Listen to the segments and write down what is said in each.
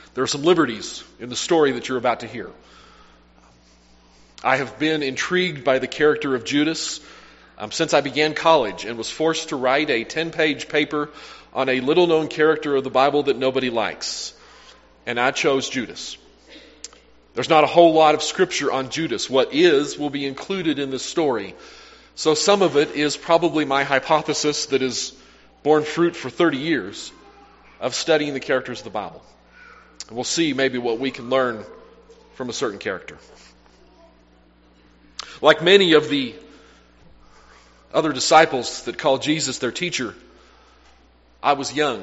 There are some liberties in the story that you're about to hear. I have been intrigued by the character of Judas since I began college and was forced to write a 10-page paper on a little-known character of the Bible that nobody likes. And I chose Judas. There's not a whole lot of scripture on Judas. What is will be included in this story. So some of it is probably my hypothesis that has borne fruit for 30 years of studying the characters of the Bible. And we'll see maybe what we can learn from a certain character. Like many of the other disciples that called Jesus their teacher, I was young.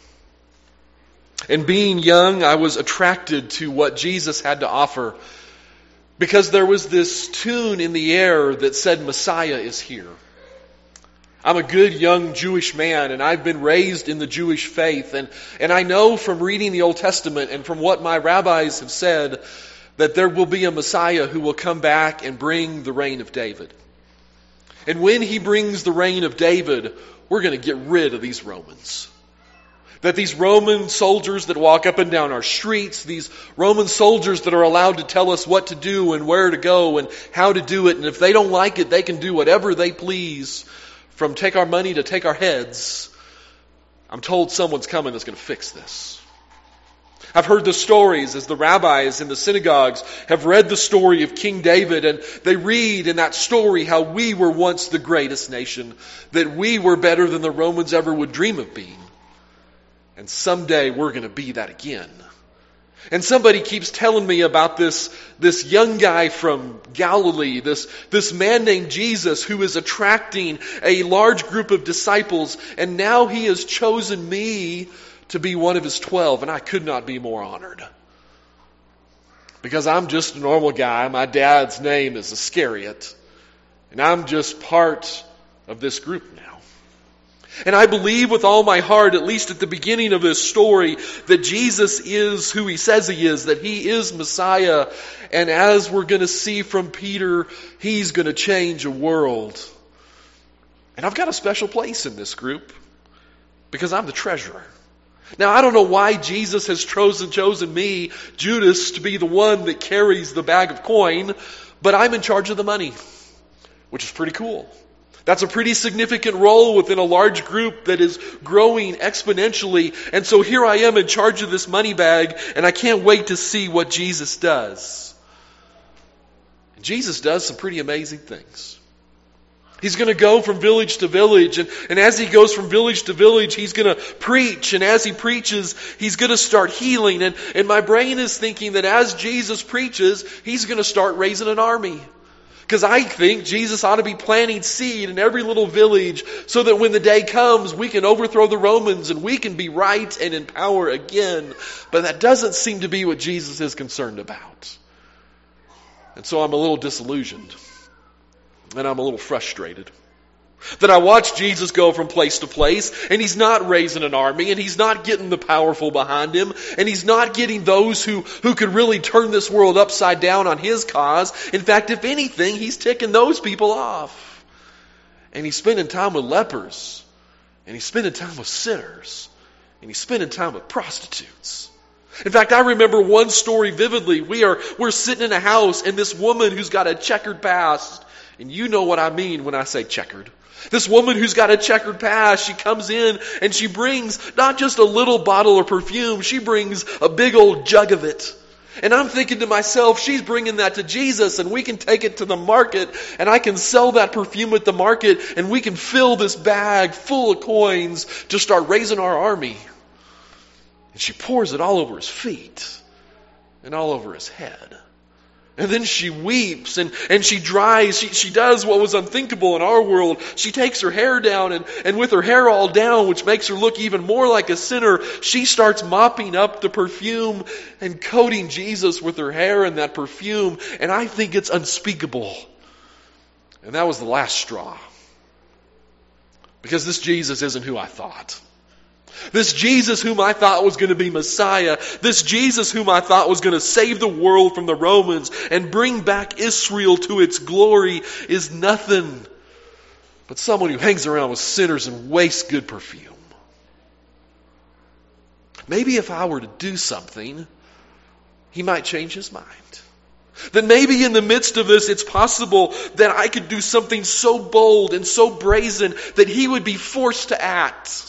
And being young, I was attracted to what Jesus had to offer because there was this tune in the air that said, Messiah is here. I'm a good young Jewish man, and I've been raised in the Jewish faith. And I know from reading the Old Testament and from what my rabbis have said that there will be a Messiah who will come back and bring the reign of David. And when he brings the reign of David, we're going to get rid of these Romans. That these Roman soldiers that walk up and down our streets, these Roman soldiers that are allowed to tell us what to do and where to go and how to do it, and if they don't like it, they can do whatever they please, from take our money to take our heads. I'm told someone's coming that's going to fix this. I've heard the stories as the rabbis in the synagogues have read the story of King David, and they read in that story how we were once the greatest nation, that we were better than the Romans ever would dream of being. And someday we're going to be that again. And somebody keeps telling me about this young guy from Galilee, this man named Jesus who is attracting a large group of disciples, and now he has chosen me to be one of his 12, and I could not be more honored. Because I'm just a normal guy. My dad's name is Iscariot, and I'm just part of this group now. And I believe with all my heart, at least at the beginning of this story, that Jesus is who he says he is, that he is Messiah. And as we're going to see from Peter, he's going to change a world. And I've got a special place in this group because I'm the treasurer. Now, I don't know why Jesus has chosen me, Judas, to be the one that carries the bag of coin, but I'm in charge of the money, which is pretty cool. That's a pretty significant role within a large group that is growing exponentially. And so here I am in charge of this money bag, and I can't wait to see what Jesus does. And Jesus does some pretty amazing things. He's going to go from village to village, and as he goes from village to village, he's going to preach, and as he preaches, he's going to start healing. And my brain is thinking that as Jesus preaches, he's going to start raising an army. Because I think Jesus ought to be planting seed in every little village so that when the day comes, we can overthrow the Romans and we can be right and in power again. But that doesn't seem to be what Jesus is concerned about. And so I'm a little disillusioned. And I'm a little frustrated. That I watch Jesus go from place to place, and he's not raising an army, and he's not getting the powerful behind him, and he's not getting those who could really turn this world upside down on his cause. In fact, if anything, he's ticking those people off. And he's spending time with lepers, and he's spending time with sinners, and he's spending time with prostitutes. In fact, I remember one story vividly. We're sitting in a house, and this woman who's got a checkered past, and you know what I mean when I say checkered. This woman who's got a checkered past, she comes in and she brings not just a little bottle of perfume, she brings a big old jug of it. And I'm thinking to myself, she's bringing that to Jesus, and we can take it to the market, and I can sell that perfume at the market, and we can fill this bag full of coins to start raising our army. And she pours it all over his feet and all over his head. And then she weeps and she dries. She does what was unthinkable in our world. She takes her hair down and with her hair all down, which makes her look even more like a sinner, she starts mopping up the perfume and coating Jesus with her hair and that perfume. And I think it's unspeakable. And that was the last straw. Because this Jesus isn't who I thought. This Jesus whom I thought was going to be Messiah, this Jesus whom I thought was going to save the world from the Romans and bring back Israel to its glory, is nothing but someone who hangs around with sinners and wastes good perfume. maybe if I were to do something, he might change his mind. That maybe in the midst of this, it's possible that I could do something so bold and so brazen that he would be forced to act.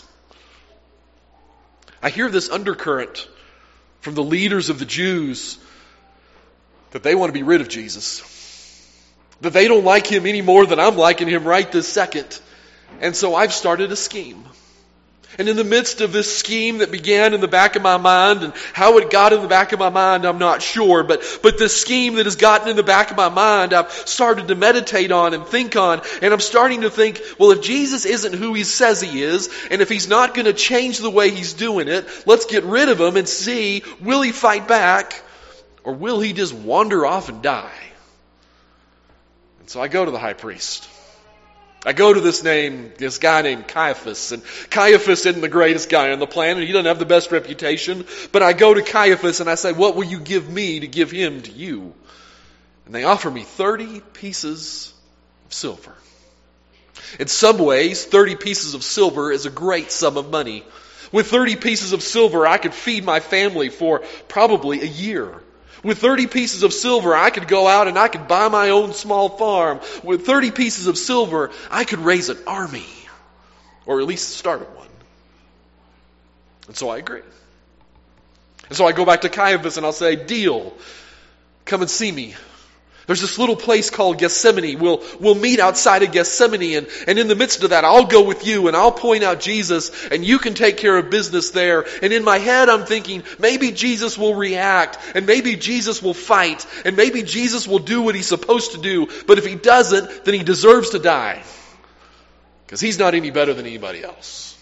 I hear this undercurrent from the leaders of the Jews that they want to be rid of Jesus. That they don't like him any more than I'm liking him right this second. And so I've started a scheme. And in the midst of this scheme that began in the back of my mind, and how it got in the back of my mind, I'm not sure, but this scheme that has gotten in the back of my mind, I've started to meditate on and think on, and I'm starting to think, well, if Jesus isn't who he says he is, and if he's not going to change the way he's doing it, let's get rid of him and see, will he fight back, or will he just wander off and die? And so I go to the high priest. I go to this guy named Caiaphas, and Caiaphas isn't the greatest guy on the planet. He doesn't have the best reputation. But I go to Caiaphas and I say, what will you give me to give him to you? And they offer me 30 pieces of silver. In some ways, 30 pieces of silver is a great sum of money. With 30 pieces of silver, I could feed my family for probably a year. With 30 pieces of silver, I could go out and I could buy my own small farm. With 30 pieces of silver, I could raise an army. Or at least start one. And so I agree. And so I go back to Caiaphas and I'll say, deal. Come and see me. There's this little place called Gethsemane. We'll meet outside of Gethsemane, and in the midst of that, I'll go with you and I'll point out Jesus, and you can take care of business there. And in my head, I'm thinking, maybe Jesus will react, and maybe Jesus will fight, and maybe Jesus will do what he's supposed to do. But if he doesn't, then he deserves to die. Because he's not any better than anybody else.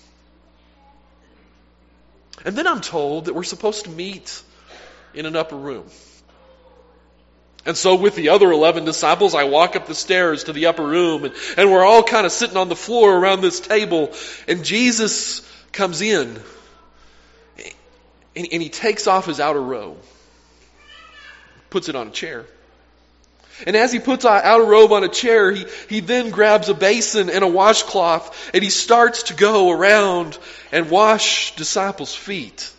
And then I'm told that we're supposed to meet in an upper room. And so with the other 11 disciples, I walk up the stairs to the upper room, and we're all kind of sitting on the floor around this table, and Jesus comes in, and he takes off his outer robe, puts it on a chair. And as he puts an outer robe on a chair, he then grabs a basin and a washcloth, and he starts to go around and wash disciples' feet.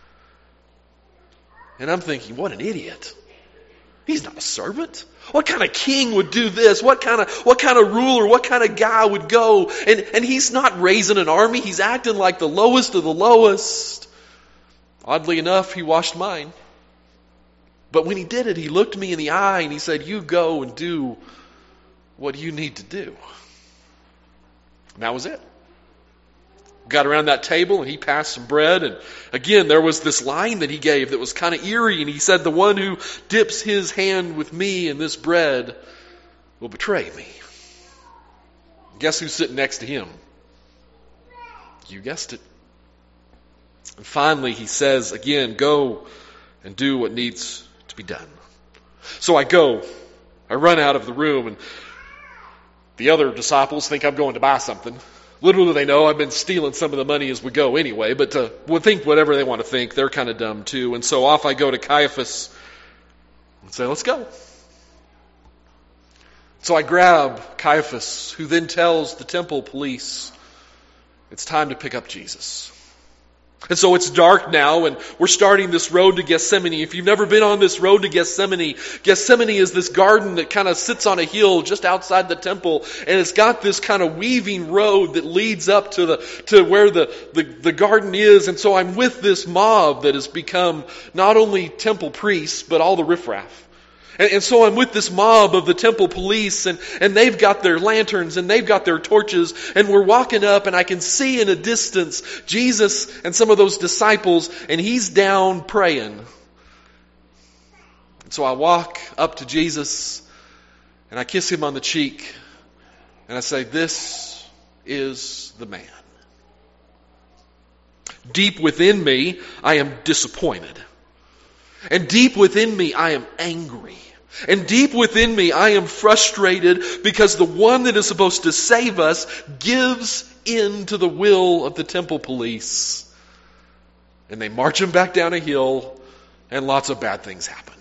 And I'm thinking, what an idiot. He's not a servant. What kind of king would do this? What kind of ruler, what kind of guy would go? And he's not raising an army. He's acting like the lowest of the lowest. Oddly enough, he washed mine. But when he did it, he looked me in the eye and he said, you go and do what you need to do. And that was it. Got around that table and he passed some bread, and again there was this line that he gave that was kind of eerie, and he said, the one who dips his hand with me in this bread will betray me. Guess who's sitting next to him? You guessed it. And finally he says again, go and do what needs to be done. So I go, I run out of the room, and the other disciples think I'm going to buy something. Little do they know I've been stealing some of the money as we go anyway, but we'll think whatever they want to think. They're kind of dumb too. And so off I go to Caiaphas and say, let's go. So I grab Caiaphas, who then tells the temple police, it's time to pick up Jesus. And so it's dark now, and we're starting this road to Gethsemane. If you've never been on this road to Gethsemane, Gethsemane is this garden that kind of sits on a hill just outside the temple, and it's got this kind of weaving road that leads up to where the garden is. And so I'm with this mob that has become not only temple priests, but all the riffraff. And so I'm with this mob of the temple police, and they've got their lanterns and they've got their torches, and we're walking up, and I can see in a distance Jesus and some of those disciples, and he's down praying. And so I walk up to Jesus and I kiss him on the cheek and I say, this is the man. Deep within me, I am disappointed. And deep within me, I am angry. And deep within me, I am frustrated because the one that is supposed to save us gives in to the will of the temple police. And they march him back down a hill, and lots of bad things happen.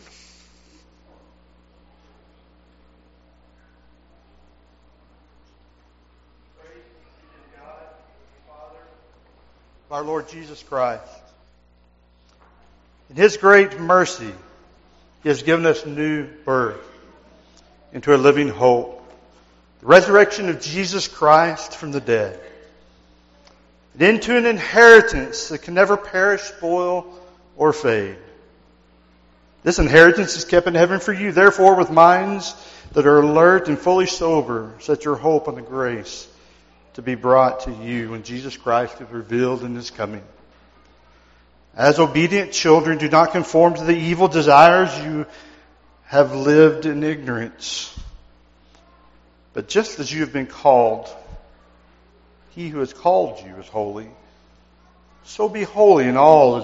Praise be to God, Father, of our Lord Jesus Christ. In His great mercy, He has given us new birth into a living hope. The resurrection of Jesus Christ from the dead. And into an inheritance that can never perish, spoil, or fade. This inheritance is kept in heaven for you. Therefore, with minds that are alert and fully sober, set your hope on the grace to be brought to you when Jesus Christ is revealed in His coming. As obedient children, do not conform to the evil desires you have lived in ignorance. But just as you have been called, He who has called you is holy. So be holy in all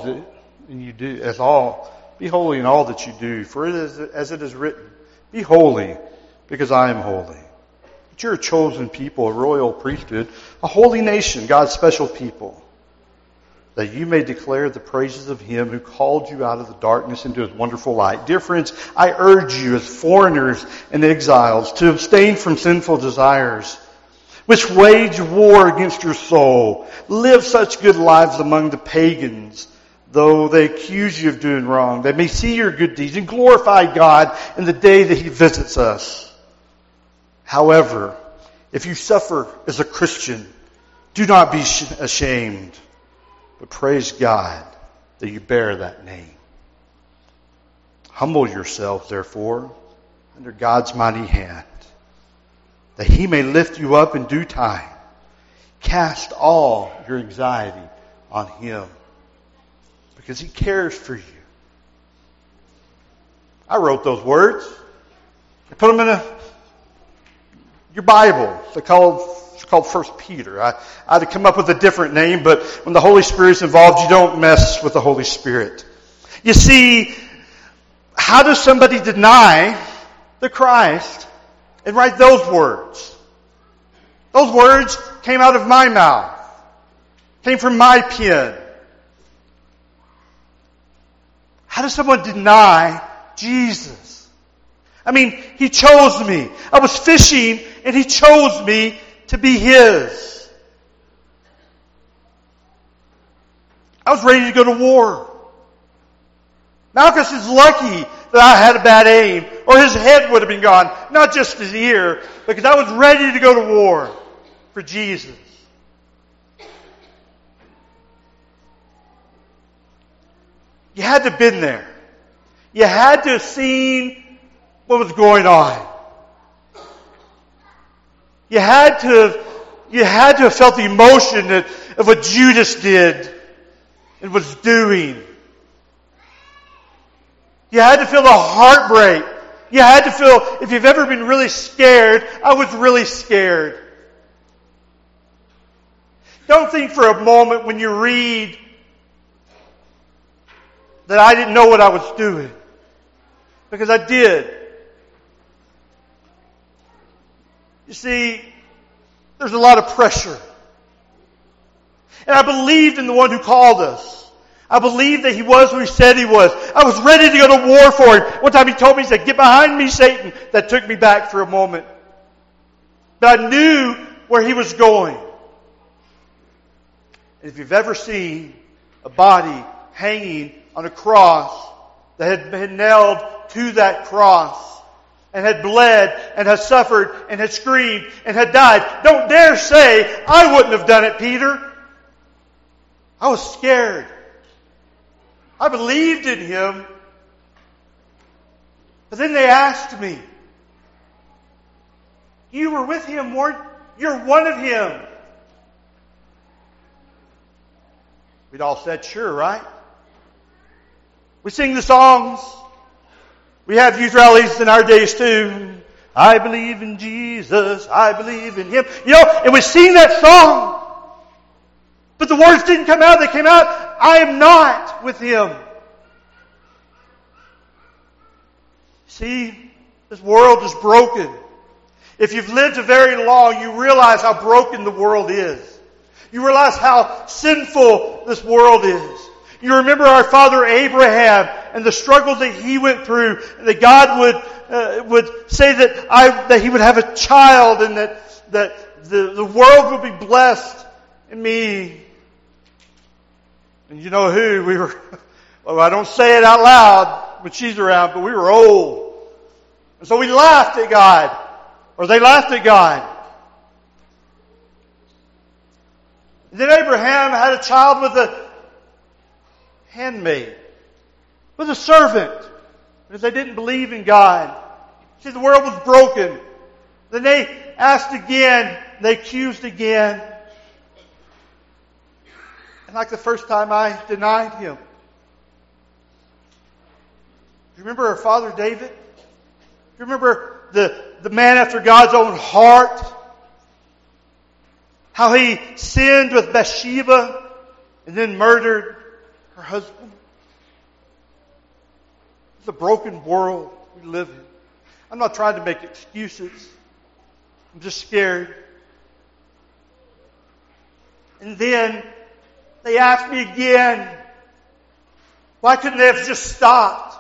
be holy in all that you do. For it is as it is written, be holy, because I am holy. But you're a chosen people, a royal priesthood, a holy nation, God's special people, that you may declare the praises of Him who called you out of the darkness into His wonderful light. Dear friends, I urge you as foreigners and exiles to abstain from sinful desires, which wage war against your soul. Live such good lives among the pagans, though they accuse you of doing wrong. They may see your good deeds and glorify God in the day that He visits us. However, if you suffer as a Christian, do not be ashamed, but praise God that you bear that name. Humble yourselves, therefore, under God's mighty hand, that He may lift you up in due time. Cast all your anxiety on Him, because He cares for you. I wrote those words. I put them in your Bible. It's called 1 Peter. I had to come up with a different name, but when the Holy Spirit's involved, you don't mess with the Holy Spirit. You see, how does somebody deny the Christ and write those words? Those words came out of my mouth. Came from my pen. How does someone deny Jesus? I mean, He chose me. I was fishing and He chose me to be His. I was ready to go to war. Malchus is lucky that I had a bad aim, or his head would have been gone, not just his ear, because I was ready to go to war for Jesus. You had to have been there. You had to have seen what was going on. You had to have felt the emotion of what Judas did and was doing. You had to feel the heartbreak. You had to feel, if you've ever been really scared, I was really scared. Don't think for a moment when you read that I didn't know what I was doing. Because I did. You see, there's a lot of pressure. And I believed in the one who called us. I believed that He was who He said He was. I was ready to go to war for Him. One time He told me, He said, "Get behind me, Satan." That took me back for a moment. But I knew where He was going. And if you've ever seen a body hanging on a cross that had been nailed to that cross and had bled and had suffered and had screamed and had died, don't dare say, "I wouldn't have done it, Peter." I was scared. I believed in Him. But then they asked me, "You were with Him, weren't you? You're one of Him." We'd all said, "Sure," right? We sing the songs. We have youth rallies in our days too. I believe in Jesus. I believe in Him. You know, and we sing that song. But the words didn't come out. They came out, "I am not with Him." See, this world is broken. If you've lived very long, you realize how broken the world is. You realize how sinful this world is. You remember our father Abraham and the struggle that he went through, and that God would say that he would have a child, and that the world would be blessed in me. And you know who? Well, I don't say it out loud when she's around, but we were old. And so we laughed at God. Or they laughed at God. And then Abraham had a child with a handmaid, with a servant, because they didn't believe in God. See, the world was broken. Then they asked again, they accused again. And like the first time, I denied him. You remember our father David? You remember the man after God's own heart? How he sinned with Bathsheba and then murdered her husband. It's a broken world we live in. I'm not trying to make excuses. I'm just scared. And then they asked me again, why couldn't they have just stopped?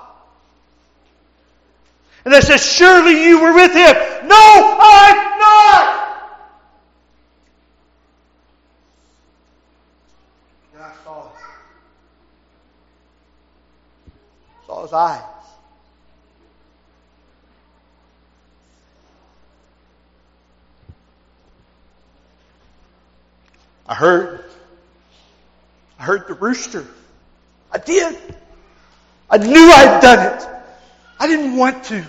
And they said, surely you were with him. No, I'm not! And I saw his eyes. I heard the rooster. I did. I knew I'd done it. I didn't want to.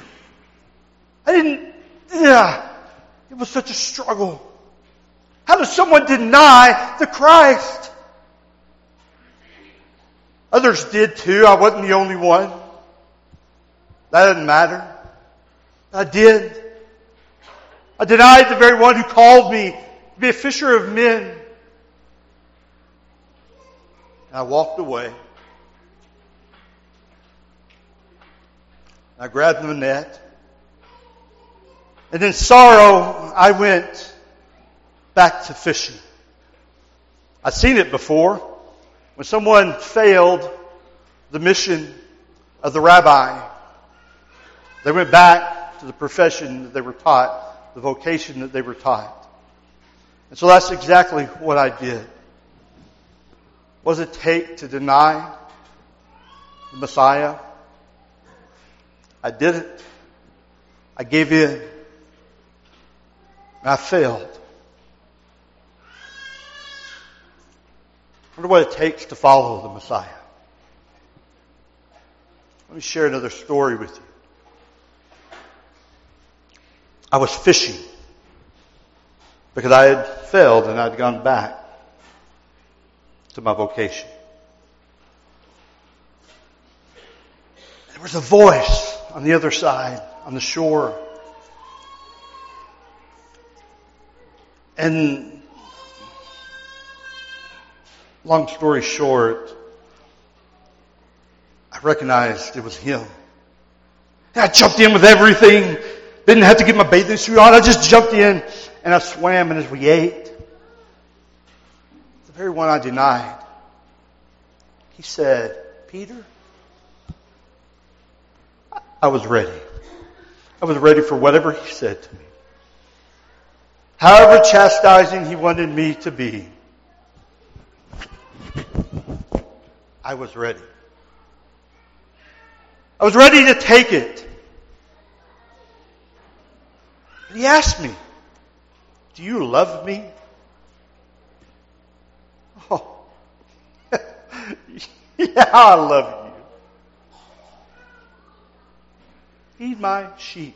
It was such a struggle. How does someone deny the Christ? Others did too. I wasn't the only one. That doesn't matter. I did. I denied the very one who called me to be a fisher of men. And I walked away. I grabbed the net. And in sorrow, I went back to fishing. I'd seen it before. When someone failed the mission of the rabbi, they went back to the profession that they were taught, the vocation that they were taught. And so that's exactly what I did. What does it take to deny the Messiah? I did it. I gave in. And I failed. I wonder what it takes to follow the Messiah. Let me share another story with you. I was fishing because I had failed and I'd gone back to my vocation. There was a voice on the other side, on the shore. And long story short, I recognized it was him. And I jumped in with everything. Didn't have to get my bathing suit on. I just jumped in and I swam, and as we ate, the very one I denied, he said, Peter, I was ready. I was ready for whatever he said to me. However chastising he wanted me to be, I was ready. I was ready to take it. And he asked me, do you love me? Oh, yeah, I love you. Feed my sheep.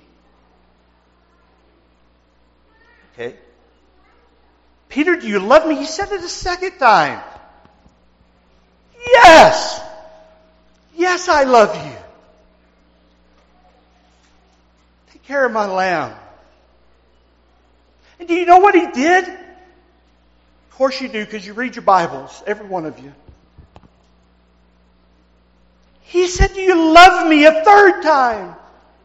Okay. Peter, do you love me? He said it a second time. Yes. Yes, I love you. Take care of my lamb. And do you know what he did? Of course you do, because you read your Bibles, every one of you. He said, do you love me a third time?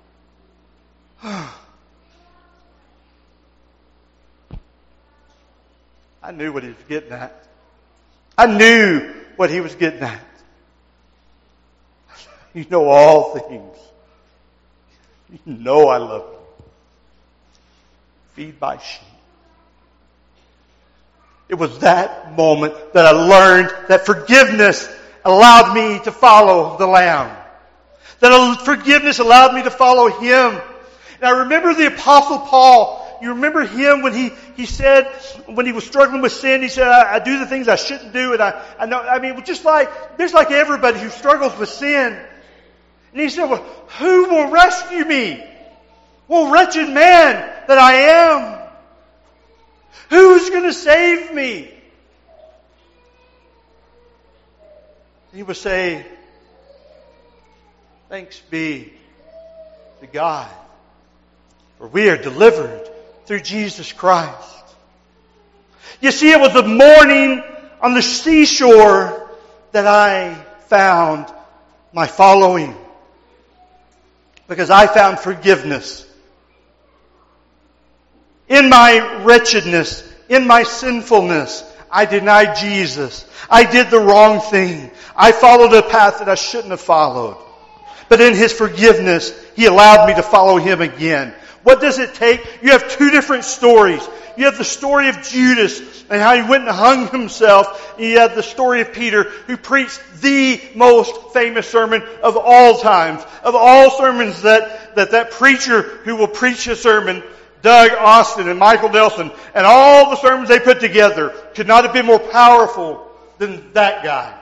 I knew what he was getting at. I knew what he was getting at. You know all things. You know I love you. Feed my sheep. It was that moment that I learned that forgiveness allowed me to follow the Lamb. That forgiveness allowed me to follow Him. And I remember the Apostle Paul. You remember him when he said, when he was struggling with sin, he said, I do the things I shouldn't do. And I know, I mean, just there's like everybody who struggles with sin. And he said, well, who will rescue me? Well, wretched man that I am. Who's going to save me? He would say, thanks be to God, for we are delivered through Jesus Christ. You see, it was the morning on the seashore that I found my following. Because I found forgiveness. In my wretchedness, in my sinfulness, I denied Jesus. I did the wrong thing. I followed a path that I shouldn't have followed. But in His forgiveness, He allowed me to follow Him again. What does it take? You have two different stories. You have the story of Judas and how he went and hung himself. And you have the story of Peter who preached the most famous sermon of all times. Of all sermons that preacher who will preach a sermon, Doug Austin and Michael Nelson, and all the sermons they put together could not have been more powerful than that guy.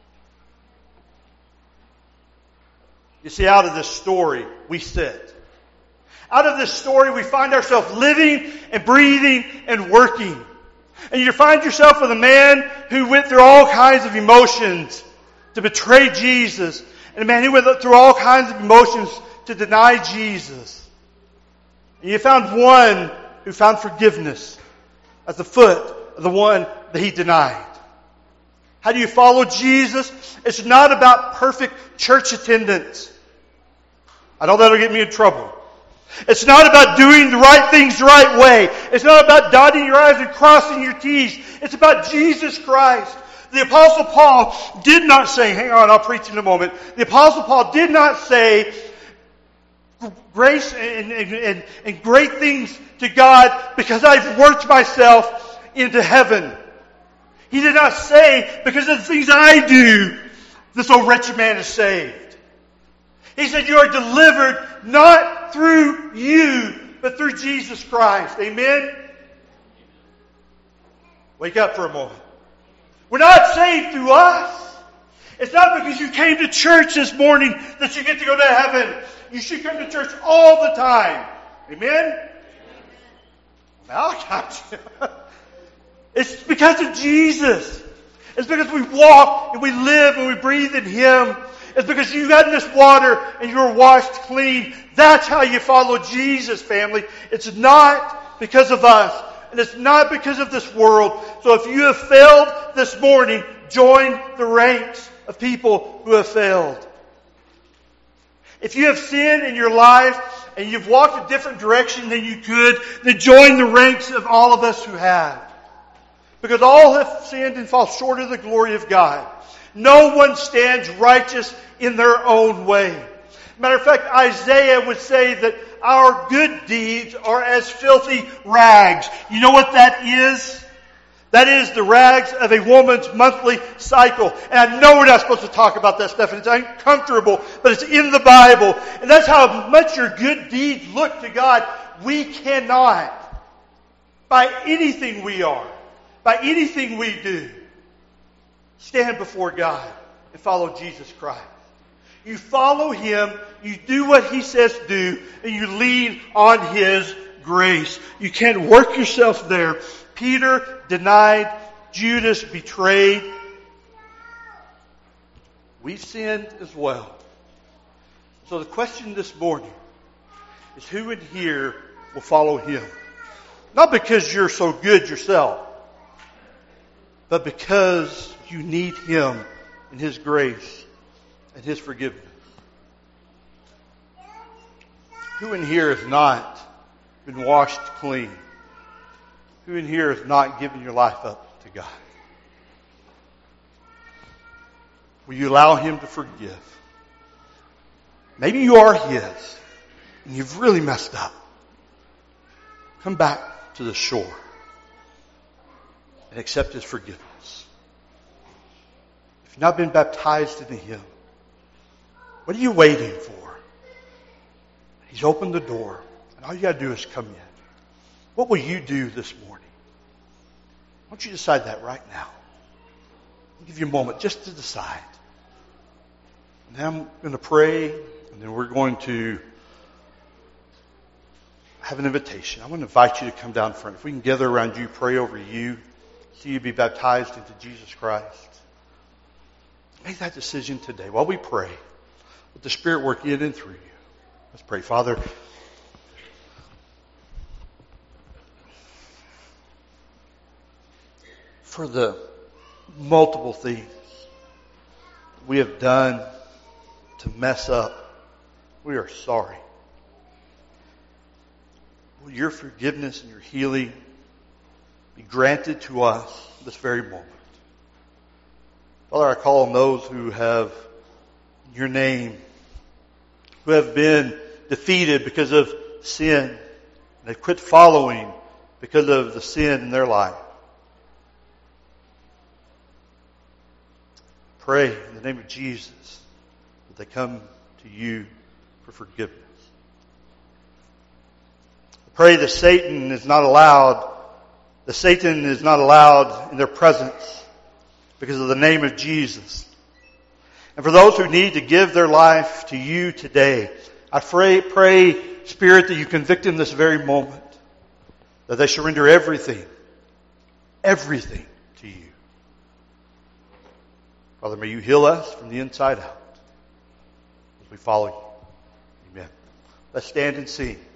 You see, out of this story, we sit. Out of this story, we find ourselves living and breathing and working. And you find yourself with a man who went through all kinds of emotions to betray Jesus. And a man who went through all kinds of emotions to deny Jesus. And you found one who found forgiveness at the foot of the one that he denied. How do you follow Jesus? It's not about perfect church attendance. I know that'll get me in trouble. It's not about doing the right things the right way. It's not about dotting your I's and crossing your T's. It's about Jesus Christ. The Apostle Paul did not say, hang on, I'll preach in a moment. The Apostle Paul did not say grace and great things to God because I've worked myself into heaven. He did not say, because of the things I do, this old wretched man is saved. He said, you are delivered not through you, but through Jesus Christ. Amen? Wake up for a moment. We're not saved through us. It's not because you came to church this morning that you get to go to heaven. You should come to church all the time. Amen? Now I got you. It's because of Jesus. It's because we walk and we live and we breathe in Him. It's because you got in this water and you were washed clean. That's how you follow Jesus, family. It's not because of us. And it's not because of this world. So if you have failed this morning, join the ranks of people who have failed. If you have sinned in your life and you've walked a different direction than you could, then join the ranks of all of us who have. Because all have sinned and fall short of the glory of God. No one stands righteous in their own way. Matter of fact, Isaiah would say that our good deeds are as filthy rags. You know what that is? That is the rags of a woman's monthly cycle. And I know we're not supposed to talk about that stuff, and it's uncomfortable, but it's in the Bible. And that's how much your good deeds look to God. We cannot, by anything we are, by anything we do, stand before God and follow Jesus Christ. You follow Him, you do what He says do, and you lean on His grace. You can't work yourself there. Peter denied, Judas betrayed. We've sinned as well. So the question this morning is, who in here will follow Him? Not because you're so good yourself, but because you need Him and His grace and His forgiveness. Who in here has not been washed clean? Who in here has not given your life up to God? Will you allow Him to forgive? Maybe you are His and you've really messed up. Come back to the shore and accept His forgiveness. If you've not been baptized into Him, what are you waiting for? He's opened the door, and all you got to do is come in. What will you do this morning? Why don't you decide that right now? I'll give you a moment just to decide. And then I'm going to pray, and then we're going to have an invitation. I want to invite you to come down front. If we can gather around you, pray over you, see you be baptized into Jesus Christ. Make that decision today while we pray. Let the Spirit work in and through you. Let's pray. Father, for the multiple things we have done to mess up, we are sorry. Will your forgiveness and your healing be granted to us this very moment? Father, I call on those who have your name, who have been defeated because of sin, and they've quit following because of the sin in their life. Pray in the name of Jesus that they come to you for forgiveness. Pray that Satan is not allowed in their presence because of the name of Jesus. And for those who need to give their life to you today, I pray, Spirit, that you convict them this very moment, that they surrender everything to you. Father, may you heal us from the inside out as we follow you. Amen. Let's stand and sing.